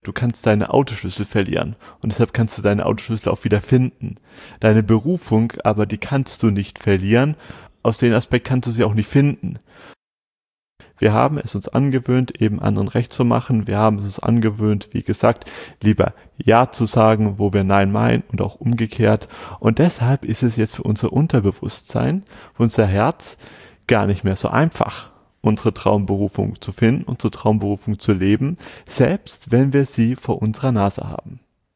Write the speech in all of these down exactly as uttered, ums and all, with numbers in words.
Du kannst deine Autoschlüssel verlieren und deshalb kannst du deine Autoschlüssel auch wieder finden. Deine Berufung aber, die kannst du nicht verlieren. Aus dem Aspekt kannst du sie auch nicht finden. Wir haben es uns angewöhnt, eben anderen recht zu machen. Wir haben es uns angewöhnt, wie gesagt, lieber Ja zu sagen, wo wir Nein meinen und auch umgekehrt. Und deshalb ist es jetzt für unser Unterbewusstsein, für unser Herz gar nicht mehr so einfach, unsere Traumberufung zu finden, unsere Traumberufung zu leben, selbst wenn wir sie vor unserer Nase haben.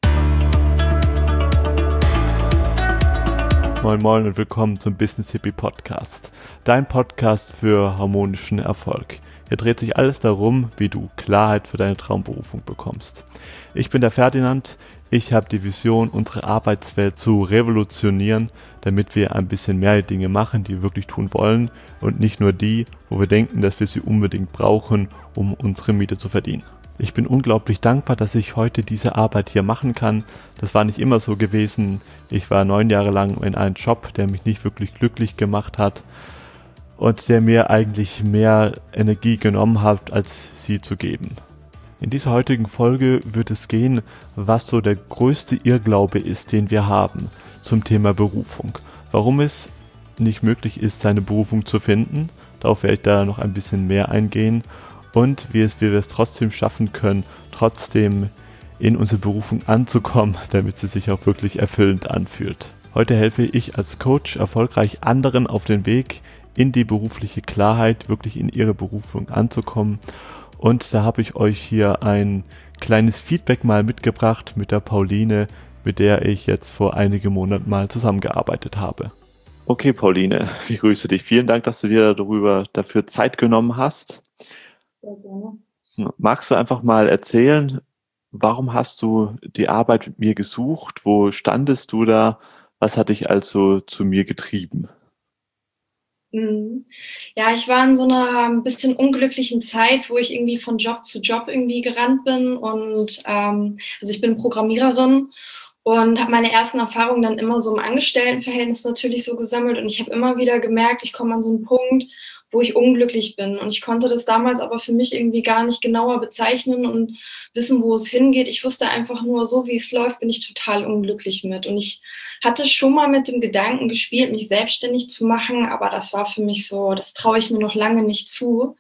Moin Moin und willkommen zum Business Hippie Podcast, dein Podcast für harmonischen Erfolg. Hier dreht sich alles darum, wie du Klarheit für deine Traumberufung bekommst. Ich bin der Ferdinand, ich habe die Vision, unsere Arbeitswelt zu revolutionieren, damit wir ein bisschen mehr Dinge machen, die wir wirklich tun wollen und nicht nur die, wo wir denken, dass wir sie unbedingt brauchen, um unsere Miete zu verdienen. Ich bin unglaublich dankbar, dass ich heute diese Arbeit hier machen kann. Das war nicht immer so gewesen. Ich war neun Jahre lang in einem Job, der mich nicht wirklich glücklich gemacht hat und der mir eigentlich mehr Energie genommen hat, als sie zu geben. In dieser heutigen Folge wird es gehen, was so der größte Irrglaube ist, den wir haben zum Thema Berufung. Warum es nicht möglich ist, seine Berufung zu finden. Darauf werde ich da noch ein bisschen mehr eingehen. Und wie, es, wie wir es trotzdem schaffen können, trotzdem in unsere Berufung anzukommen, damit sie sich auch wirklich erfüllend anfühlt. Heute helfe ich als Coach erfolgreich anderen auf den Weg in die berufliche Klarheit, wirklich in ihre Berufung anzukommen. Und da habe ich euch hier ein kleines Feedback mal mitgebracht mit der Pauline, mit der ich jetzt vor einigen Monaten mal zusammengearbeitet habe. Okay, Pauline, ich grüße dich. Vielen Dank, dass du dir darüber dafür Zeit genommen hast. Sehr gerne. Magst du einfach mal erzählen, warum hast du die Arbeit mit mir gesucht? Wo standest du da? Was hat dich also zu mir getrieben? Ja, ich war in so einer ein bisschen unglücklichen Zeit, wo ich irgendwie von Job zu Job irgendwie gerannt bin und ähm, also ich bin Programmiererin und habe meine ersten Erfahrungen dann immer so im Angestelltenverhältnis natürlich so gesammelt und ich habe immer wieder gemerkt, ich komme an so einen Punkt, wo ich unglücklich bin und ich konnte das damals aber für mich irgendwie gar nicht genauer bezeichnen und wissen, wo es hingeht. Ich wusste einfach nur, so wie es läuft, bin ich total unglücklich mit und ich hatte schon mal mit dem Gedanken gespielt, mich selbstständig zu machen, aber das war für mich so, das traue ich mir noch lange nicht zu.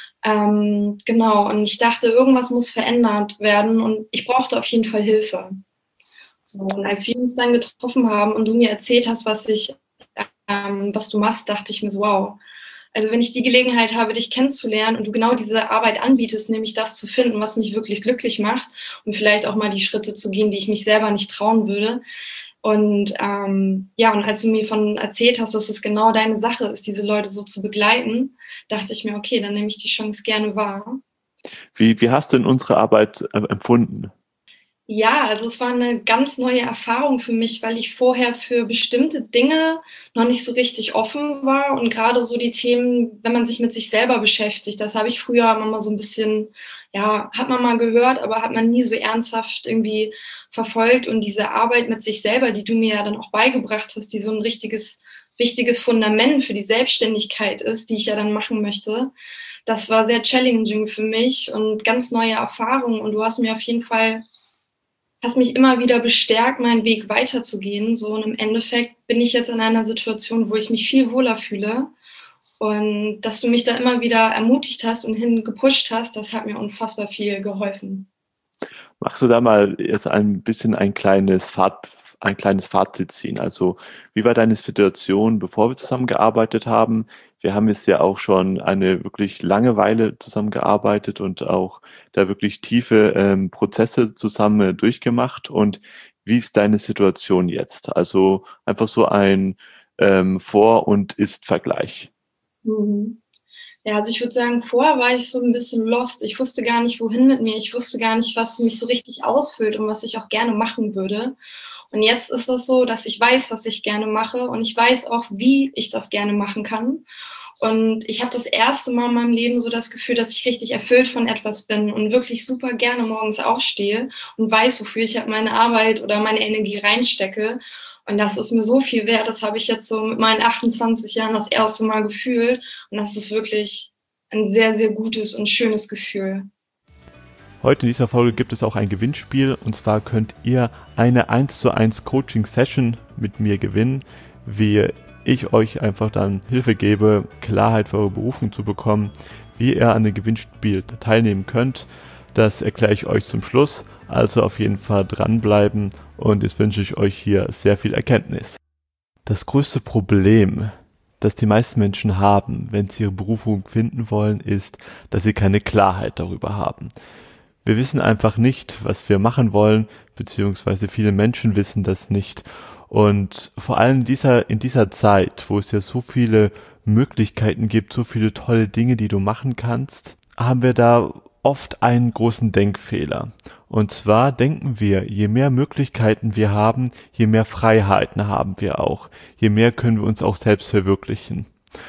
Ähm, genau, und ich dachte, irgendwas muss verändert werden und ich brauchte auf jeden Fall Hilfe. So, und als wir uns dann getroffen haben und du mir erzählt hast, was ich, ähm, was du machst, dachte ich mir so, wow. Also wenn ich die Gelegenheit habe, dich kennenzulernen und du genau diese Arbeit anbietest, nämlich das zu finden, was mich wirklich glücklich macht und vielleicht auch mal die Schritte zu gehen, die ich mich selber nicht trauen würde. Und ähm, ja, und als du mir von erzählt hast, dass es genau deine Sache ist, diese Leute so zu begleiten, dachte ich mir, okay, dann nehme ich die Chance gerne wahr. Wie, wie hast du denn unsere Arbeit äh, empfunden? Ja, also es war eine ganz neue Erfahrung für mich, weil ich vorher für bestimmte Dinge noch nicht so richtig offen war und gerade so die Themen, wenn man sich mit sich selber beschäftigt, das habe ich früher immer mal so ein bisschen, ja, hat man mal gehört, aber hat man nie so ernsthaft irgendwie verfolgt und diese Arbeit mit sich selber, die du mir ja dann auch beigebracht hast, die so ein richtiges, wichtiges Fundament für die Selbstständigkeit ist, die ich ja dann machen möchte, das war sehr challenging für mich und ganz neue Erfahrungen und du hast mir auf jeden Fall hast mich immer wieder bestärkt, meinen Weg weiterzugehen. So, und im Endeffekt bin ich jetzt in einer Situation, wo ich mich viel wohler fühle. Und dass du mich da immer wieder ermutigt hast und hingepusht hast, das hat mir unfassbar viel geholfen. Magst du da mal jetzt ein bisschen ein kleines Fazit, ein kleines Fazit ziehen? Also, wie war deine Situation, bevor wir zusammengearbeitet haben? Wir haben jetzt ja auch schon eine wirklich lange Weile zusammengearbeitet und auch da wirklich tiefe ähm, Prozesse zusammen durchgemacht. Und wie ist deine Situation jetzt? Also einfach so ein ähm, Vor- und Ist-Vergleich. Mhm. Ja, also ich würde sagen, vorher war ich so ein bisschen lost. Ich wusste gar nicht, wohin mit mir. Ich wusste gar nicht, was mich so richtig ausfüllt und was ich auch gerne machen würde. Und jetzt ist es so, dass ich weiß, was ich gerne mache und ich weiß auch, wie ich das gerne machen kann. Und ich habe das erste Mal in meinem Leben so das Gefühl, dass ich richtig erfüllt von etwas bin und wirklich super gerne morgens aufstehe und weiß, wofür ich halt meine Arbeit oder meine Energie reinstecke. Und das ist mir so viel wert. Das habe ich jetzt so mit meinen achtundzwanzig Jahren das erste Mal gefühlt. Und das ist wirklich ein sehr, sehr gutes und schönes Gefühl. Heute in dieser Folge gibt es auch ein Gewinnspiel, und zwar könnt ihr eine eins zu eins Coaching-Session mit mir gewinnen, wie ich euch einfach dann Hilfe gebe, Klarheit für eure Berufung zu bekommen, wie ihr an dem Gewinnspiel teilnehmen könnt. Das erkläre ich euch zum Schluss, also auf jeden Fall dranbleiben, und jetzt wünsche ich euch hier sehr viel Erkenntnis. Das größte Problem, das die meisten Menschen haben, wenn sie ihre Berufung finden wollen, ist, dass sie keine Klarheit darüber haben. Wir wissen einfach nicht, was wir machen wollen, beziehungsweise viele Menschen wissen das nicht. Und vor allem in dieser, in dieser Zeit, wo es ja so viele Möglichkeiten gibt, so viele tolle Dinge, die du machen kannst, haben wir da oft einen großen Denkfehler. Und zwar denken wir, je mehr Möglichkeiten wir haben, je mehr Freiheiten haben wir auch. Je mehr können wir uns auch selbst verwirklichen.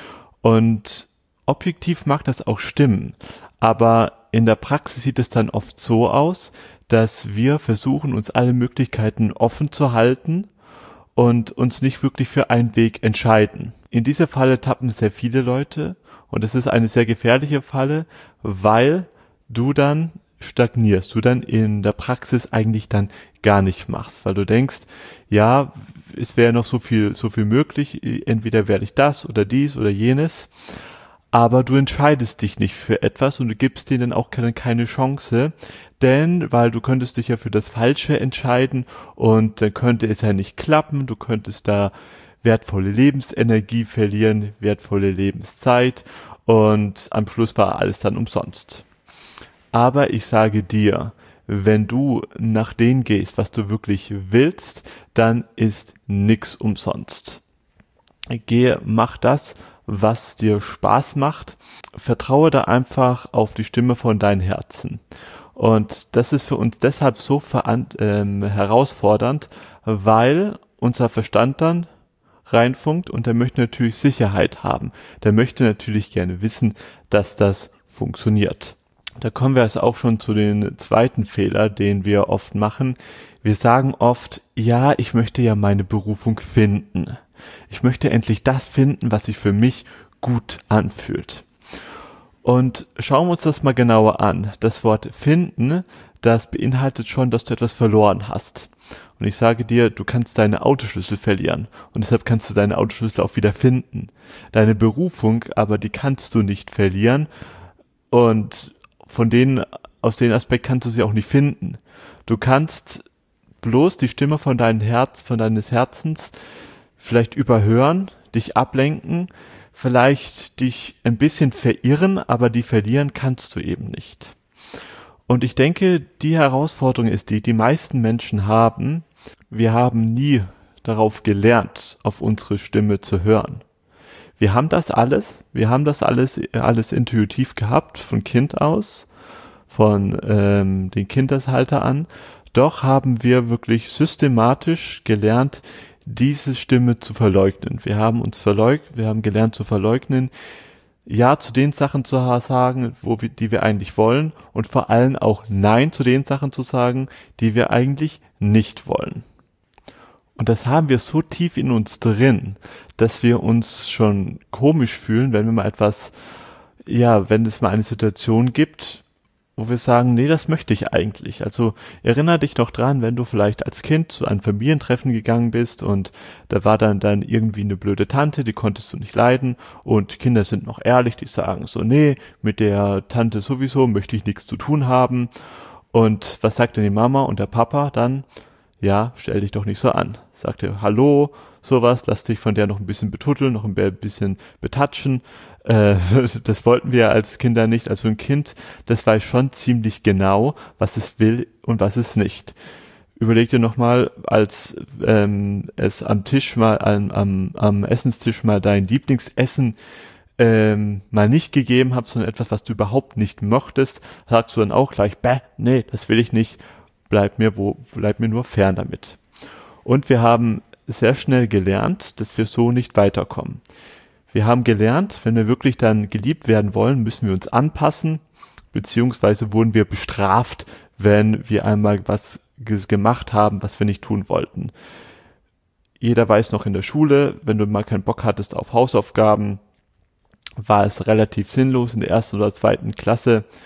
Und objektiv mag das auch stimmen, aber in der Praxis sieht es dann oft so aus, dass wir versuchen, uns alle Möglichkeiten offen zu halten und uns nicht wirklich für einen Weg entscheiden. In dieser Falle tappen sehr viele Leute, und es ist eine sehr gefährliche Falle, weil du dann stagnierst, du dann in der Praxis eigentlich dann gar nicht machst, weil du denkst, ja, es wäre noch so viel, so viel möglich, entweder werde ich das oder dies oder jenes, aber du entscheidest dich nicht für etwas und du gibst denen dann auch keine, keine Chance, denn, weil du könntest dich ja für das Falsche entscheiden und dann könnte es ja nicht klappen, du könntest da wertvolle Lebensenergie verlieren, wertvolle Lebenszeit, und am Schluss war alles dann umsonst. Aber ich sage dir, wenn du nach dem gehst, was du wirklich willst, dann ist nix umsonst. Geh, mach das, was dir Spaß macht. Vertraue da einfach auf die Stimme von deinem Herzen. Und das ist für uns deshalb so veran- ähm, herausfordernd, weil unser Verstand dann reinfunkt und der möchte natürlich Sicherheit haben. Der möchte natürlich gerne wissen, dass das funktioniert. Da kommen wir also auch schon zu dem zweiten Fehler, den wir oft machen. Wir sagen oft, ja, ich möchte ja meine Berufung finden. Ich möchte endlich das finden, was sich für mich gut anfühlt. Und schauen wir uns das mal genauer an. Das Wort finden, das beinhaltet schon, dass du etwas verloren hast. Und ich sage dir, du kannst deine Autoschlüssel verlieren. Und deshalb kannst du deine Autoschlüssel auch wieder finden. Deine Berufung, aber die kannst du nicht verlieren. Und von denen, aus dem Aspekt kannst du sie auch nicht finden. Du kannst bloß die Stimme von deinem Herz, von deines Herzens vielleicht überhören, dich ablenken, vielleicht dich ein bisschen verirren, aber die verlieren kannst du eben nicht. Und ich denke, die Herausforderung ist die, die meisten Menschen haben, wir haben nie darauf gelernt, auf unsere Stimme zu hören. Wir haben das alles, wir haben das alles, alles intuitiv gehabt, von Kind aus, von ähm, den Kindesalter an. Doch haben wir wirklich systematisch gelernt, diese Stimme zu verleugnen. Wir haben uns verleugnet, wir haben gelernt zu verleugnen, ja zu den Sachen zu sagen, wo wir, die wir eigentlich wollen, und vor allem auch Nein zu den Sachen zu sagen, die wir eigentlich nicht wollen. Und das haben wir so tief in uns drin, dass wir uns schon komisch fühlen, wenn wir mal etwas, ja, wenn es mal eine Situation gibt, wo wir sagen, nee, das möchte ich eigentlich. Also erinnere dich noch dran, wenn du vielleicht als Kind zu einem Familientreffen gegangen bist und da war dann, dann irgendwie eine blöde Tante, die konntest du nicht leiden, und Kinder sind noch ehrlich, die sagen so, nee, mit der Tante sowieso möchte ich nichts zu tun haben. Und was sagt denn die Mama und der Papa dann? Ja, stell dich doch nicht so an. Sagt er, hallo, sowas, lass dich von der noch ein bisschen betutteln, noch ein bisschen betatschen. Äh, das wollten wir als Kinder nicht. Also ein Kind, das weiß schon ziemlich genau, was es will und was es nicht. Überleg dir nochmal, als ähm, es am Tisch mal, am, am, am Essenstisch mal dein Lieblingsessen ähm, mal nicht gegeben hat, sondern etwas, was du überhaupt nicht mochtest, sagst du dann auch gleich, bäh, nee, das will ich nicht. Bleib mir, wo, bleib mir nur fern damit. Und wir haben sehr schnell gelernt, dass wir so nicht weiterkommen. Wir haben gelernt, wenn wir wirklich dann geliebt werden wollen, müssen wir uns anpassen, beziehungsweise wurden wir bestraft, wenn wir einmal was ge- gemacht haben, was wir nicht tun wollten. Jeder weiß noch in der Schule, wenn du mal keinen Bock hattest auf Hausaufgaben, war es relativ sinnlos in der ersten oder zweiten Klasse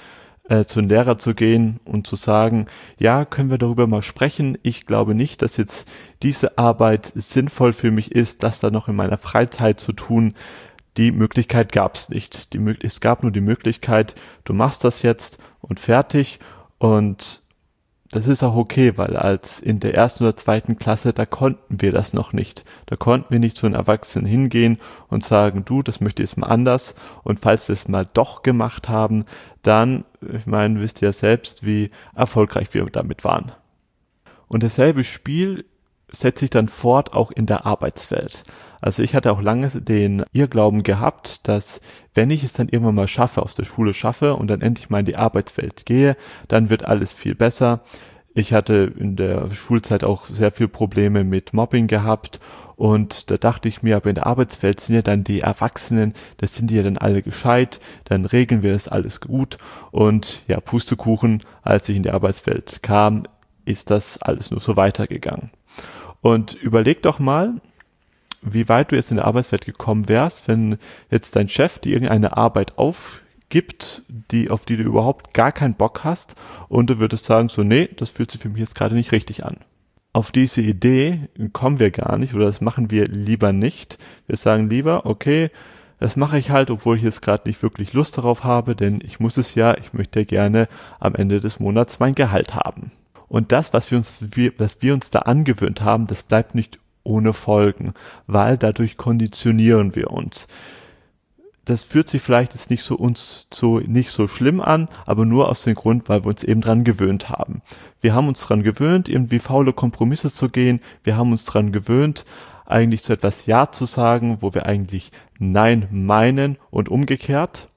äh, zu einem Lehrer zu gehen und zu sagen, ja, können wir darüber mal sprechen? Ich glaube nicht, dass jetzt diese Arbeit sinnvoll für mich ist, das dann noch in meiner Freizeit zu tun. Die Möglichkeit gab es nicht. Die, es gab nur die Möglichkeit, du machst das jetzt und fertig. Und das ist auch okay, weil als in der ersten oder zweiten Klasse, da konnten wir das noch nicht. Da konnten wir nicht zu einem Erwachsenen hingehen und sagen, du, das möchte ich jetzt mal anders. Und falls wir es mal doch gemacht haben, dann, ich meine, wisst ihr ja selbst, wie erfolgreich wir damit waren. Und dasselbe Spiel setzt sich dann fort auch in der Arbeitswelt. Also ich hatte auch lange den Irrglauben gehabt, dass wenn ich es dann irgendwann mal schaffe, aus der Schule schaffe und dann endlich mal in die Arbeitswelt gehe, dann wird alles viel besser. Ich hatte in der Schulzeit auch sehr viele Probleme mit Mobbing gehabt und da dachte ich mir, aber in der Arbeitswelt sind ja dann die Erwachsenen, das sind die ja dann alle gescheit, dann regeln wir das alles gut und ja, Pustekuchen, als ich in die Arbeitswelt kam, ist das alles nur so weitergegangen. Und überleg doch mal, wie weit du jetzt in der Arbeitswelt gekommen wärst, wenn jetzt dein Chef dir irgendeine Arbeit aufgibt, die, auf die du überhaupt gar keinen Bock hast und du würdest sagen, so nee, das fühlt sich für mich jetzt gerade nicht richtig an. Auf diese Idee kommen wir gar nicht oder das machen wir lieber nicht. Wir sagen lieber, okay, das mache ich halt, obwohl ich jetzt gerade nicht wirklich Lust darauf habe, denn ich muss es ja, ich möchte ja gerne am Ende des Monats mein Gehalt haben. Und das, was wir uns, was wir uns da angewöhnt haben, das bleibt nicht ohne Folgen, weil dadurch konditionieren wir uns. Das fühlt sich vielleicht jetzt nicht so uns so nicht so schlimm an, aber nur aus dem Grund, weil wir uns eben dran gewöhnt haben. Wir haben uns dran gewöhnt, irgendwie faule Kompromisse zu gehen. Wir haben uns dran gewöhnt, eigentlich zu etwas Ja zu sagen, wo wir eigentlich Nein meinen und umgekehrt.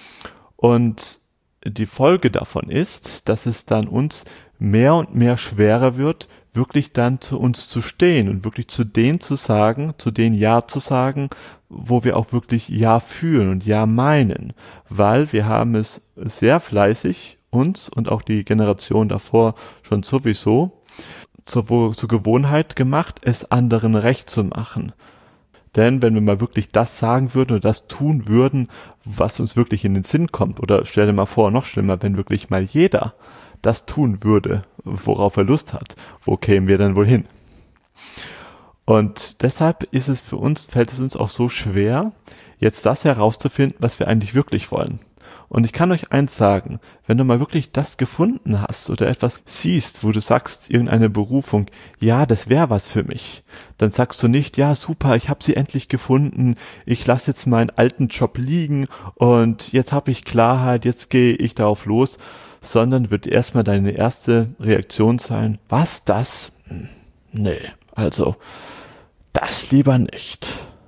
Und die Folge davon ist, dass es dann uns mehr und mehr schwerer wird, wirklich dann zu uns zu stehen und wirklich zu denen zu sagen, zu denen Ja zu sagen, wo wir auch wirklich Ja fühlen und Ja meinen, weil wir haben es sehr fleißig, uns und auch die Generation davor schon sowieso, zur, zur Gewohnheit gemacht, es anderen recht zu machen. Denn wenn wir mal wirklich das sagen würden oder das tun würden, was uns wirklich in den Sinn kommt, oder stell dir mal vor, noch schlimmer, wenn wirklich mal jeder das tun würde, worauf er Lust hat, wo kämen wir dann wohl hin? Und deshalb ist es für uns, fällt es uns auch so schwer, jetzt das herauszufinden, was wir eigentlich wirklich wollen. Und ich kann euch eins sagen, wenn du mal wirklich das gefunden hast oder etwas siehst, wo du sagst, irgendeine Berufung, ja, das wäre was für mich, dann sagst du nicht, ja, super, ich habe sie endlich gefunden, ich lasse jetzt meinen alten Job liegen und jetzt habe ich Klarheit, jetzt gehe ich darauf los, sondern wird erstmal deine erste Reaktion sein, was, das? Nee, also das lieber nicht.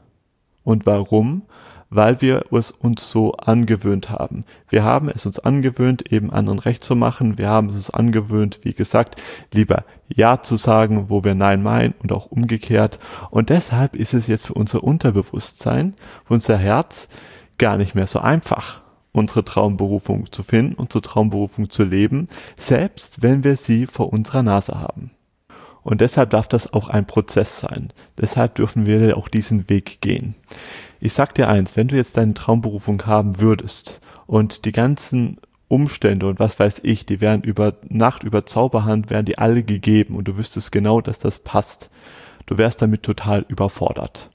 Und warum? Weil wir es uns so angewöhnt haben. Wir haben es uns angewöhnt, eben anderen recht zu machen. Wir haben es uns angewöhnt, wie gesagt, lieber Ja zu sagen, wo wir Nein meinen und auch umgekehrt. Und deshalb ist es jetzt für unser Unterbewusstsein, für unser Herz gar nicht mehr so einfach, unsere Traumberufung zu finden, unsere Traumberufung zu leben, selbst wenn wir sie vor unserer Nase haben. Und deshalb darf das auch ein Prozess sein. Deshalb dürfen wir auch diesen Weg gehen. Ich sag dir eins, wenn du jetzt deine Traumberufung haben würdest und die ganzen Umstände und was weiß ich, die wären über Nacht, über Zauberhand, wären die alle gegeben und du wüsstest genau, dass das passt, du wärst damit total überfordert.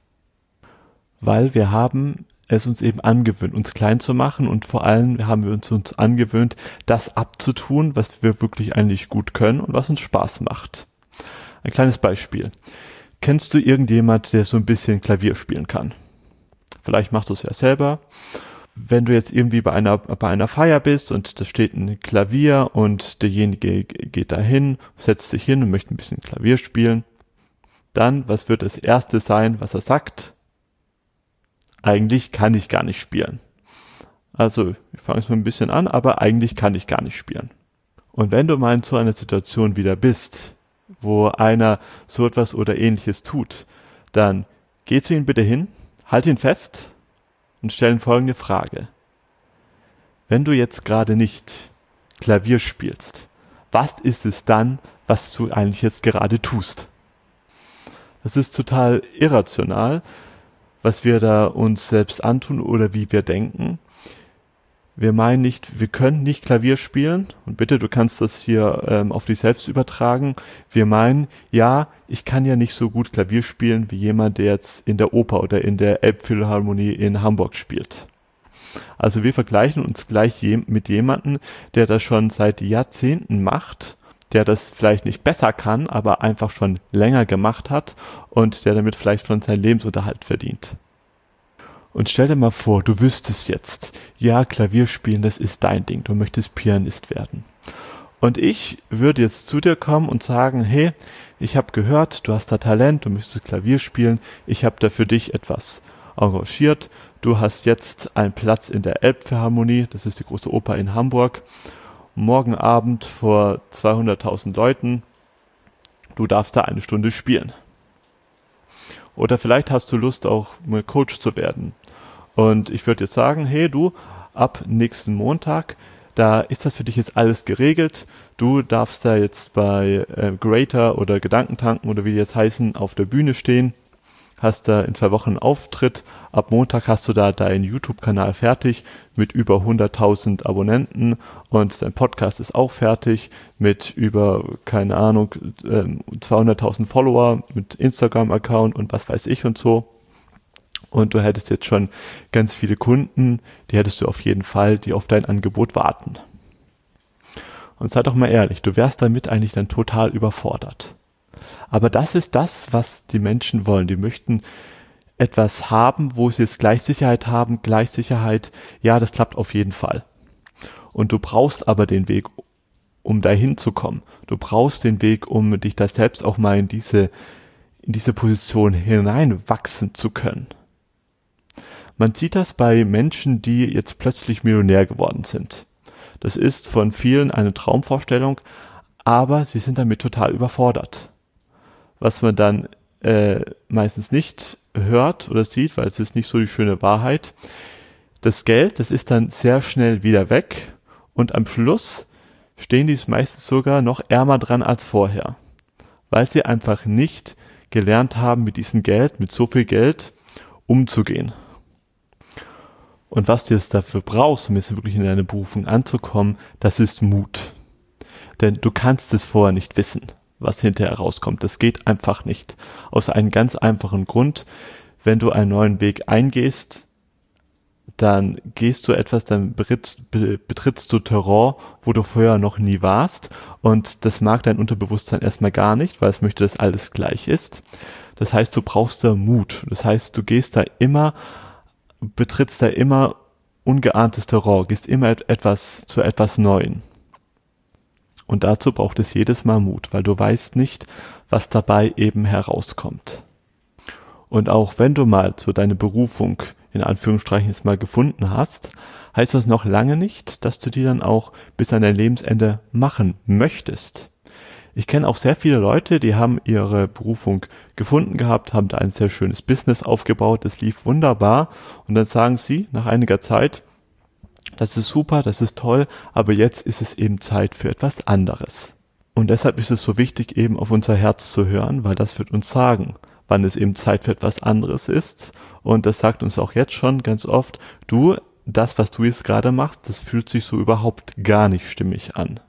Weil wir haben es uns eben angewöhnt, uns klein zu machen und vor allem haben wir uns, uns angewöhnt, das abzutun, was wir wirklich eigentlich gut können und was uns Spaß macht. Ein kleines Beispiel. Kennst du irgendjemand, der so ein bisschen Klavier spielen kann? Vielleicht machst du es ja selber. Wenn du jetzt irgendwie bei einer, bei einer Feier bist und da steht ein Klavier und derjenige geht dahin, setzt sich hin und möchte ein bisschen Klavier spielen, dann, was wird das Erste sein, was er sagt? Eigentlich kann ich gar nicht spielen. Also, ich fange es mal ein bisschen an, aber eigentlich kann ich gar nicht spielen. Und wenn du mal in so einer Situation wieder bist, wo einer so etwas oder Ähnliches tut, dann geh zu ihm bitte hin, halt ihn fest und stell ihm folgende Frage. Wenn du jetzt gerade nicht Klavier spielst, was ist es dann, was du eigentlich jetzt gerade tust? Das ist total irrational, was wir da uns selbst antun oder wie wir denken. Wir meinen nicht, wir können nicht Klavier spielen und bitte, du kannst das hier ähm, auf dich selbst übertragen. Wir meinen, ja, ich kann ja nicht so gut Klavier spielen wie jemand, der jetzt in der Oper oder in der Elbphilharmonie in Hamburg spielt. Also wir vergleichen uns gleich je- mit jemandem, der das schon seit Jahrzehnten macht, der das vielleicht nicht besser kann, aber einfach schon länger gemacht hat und der damit vielleicht schon seinen Lebensunterhalt verdient. Und stell dir mal vor, du wüsstest jetzt, ja, Klavier spielen, das ist dein Ding, du möchtest Pianist werden. Und ich würde jetzt zu dir kommen und sagen, hey, ich habe gehört, du hast da Talent, du möchtest Klavier spielen, ich habe da für dich etwas engagiert, du hast jetzt einen Platz in der Elbphilharmonie, das ist die große Oper in Hamburg, morgen Abend vor zweihunderttausend Leuten, du darfst da eine Stunde spielen. Oder vielleicht hast du Lust, auch mal Coach zu werden. Und ich würde jetzt sagen, hey du, ab nächsten Montag, da ist das für dich jetzt alles geregelt. Du darfst da jetzt bei äh, Greater oder Gedankentanken oder wie die jetzt heißen, auf der Bühne stehen. Hast da in zwei Wochen einen Auftritt. Ab Montag hast du da deinen YouTube-Kanal fertig mit über hunderttausend Abonnenten und dein Podcast ist auch fertig mit über, keine Ahnung, zweihunderttausend Follower mit Instagram-Account und was weiß ich und so. Und du hättest jetzt schon ganz viele Kunden, die hättest du auf jeden Fall, die auf dein Angebot warten. Und sei doch mal ehrlich, du wärst damit eigentlich dann total überfordert. Aber das ist das, was die Menschen wollen. Die möchten etwas haben, wo sie jetzt gleich Sicherheit haben. Gleich Sicherheit, ja, das klappt auf jeden Fall. Und du brauchst aber den Weg, um dahin zu kommen. Du brauchst den Weg, um dich da selbst auch mal in diese, in diese Position hineinwachsen zu können. Man sieht das bei Menschen, die jetzt plötzlich Millionär geworden sind. Das ist von vielen eine Traumvorstellung, aber sie sind damit total überfordert. Was man dann äh, meistens nicht hört oder sieht, weil es ist nicht so die schöne Wahrheit. Das Geld, das ist dann sehr schnell wieder weg und am Schluss stehen die meistens sogar noch ärmer dran als vorher, weil sie einfach nicht gelernt haben, mit diesem Geld, mit so viel Geld umzugehen. Und was du jetzt dafür brauchst, um jetzt wirklich in deine Berufung anzukommen, das ist Mut. Denn du kannst es vorher nicht wissen, was hinterher rauskommt. Das geht einfach nicht. Aus einem ganz einfachen Grund, wenn du einen neuen Weg eingehst, dann gehst du etwas, dann betrittst, betrittst du Terrain, wo du vorher noch nie warst. Und das mag dein Unterbewusstsein erstmal gar nicht, weil es möchte, dass alles gleich ist. Das heißt, du brauchst da Mut. Das heißt, du gehst da immer, betrittst da immer ungeahntes Terrain, gehst immer etwas zu etwas Neuem. Und dazu braucht es jedes Mal Mut, weil du weißt nicht, was dabei eben herauskommt. Und auch wenn du mal so deine Berufung in Anführungsstrichen jetzt mal gefunden hast, heißt das noch lange nicht, dass du die dann auch bis an dein Lebensende machen möchtest. Ich kenne auch sehr viele Leute, die haben ihre Berufung gefunden gehabt, haben da ein sehr schönes Business aufgebaut, das lief wunderbar und dann sagen sie nach einiger Zeit, das ist super, das ist toll, aber jetzt ist es eben Zeit für etwas anderes. Und deshalb ist es so wichtig, eben auf unser Herz zu hören, weil das wird uns sagen, wann es eben Zeit für etwas anderes ist. Und das sagt uns auch jetzt schon ganz oft, du, das, was du jetzt gerade machst, das fühlt sich so überhaupt gar nicht stimmig an.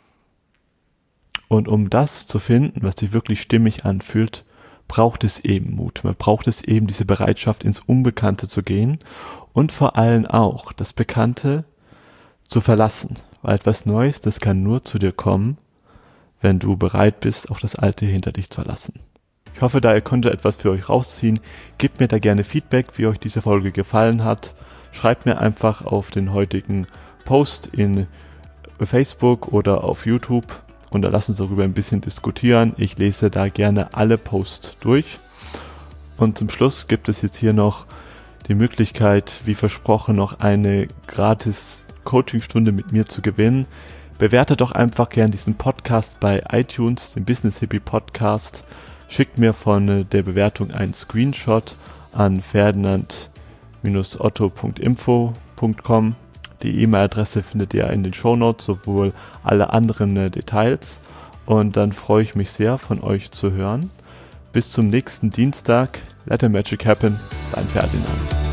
Und um das zu finden, was sich wirklich stimmig anfühlt, braucht es eben Mut. Man braucht es eben diese Bereitschaft, ins Unbekannte zu gehen und vor allem auch das Bekannte zu verlassen. Weil etwas Neues, das kann nur zu dir kommen, wenn du bereit bist, auch das Alte hinter dich zu lassen. Ich hoffe, da ihr konntet etwas für euch rausziehen. Gebt mir da gerne Feedback, wie euch diese Folge gefallen hat. Schreibt mir einfach auf den heutigen Post in Facebook oder auf YouTube und da lasst uns darüber ein bisschen diskutieren. Ich lese da gerne alle Posts durch. Und zum Schluss gibt es jetzt hier noch die Möglichkeit, wie versprochen, noch eine gratis Coachingstunde mit mir zu gewinnen. Bewertet doch einfach gern diesen Podcast bei iTunes, den Business Hippie Podcast. Schickt mir von der Bewertung einen Screenshot an ferdinand otto punkt info punkt com. Die E-Mail-Adresse findet ihr in den Shownotes, sowohl alle anderen äh, Details. Und dann freue ich mich sehr, von euch zu hören. Bis zum nächsten Dienstag. Let the magic happen. Dein Ferdinand.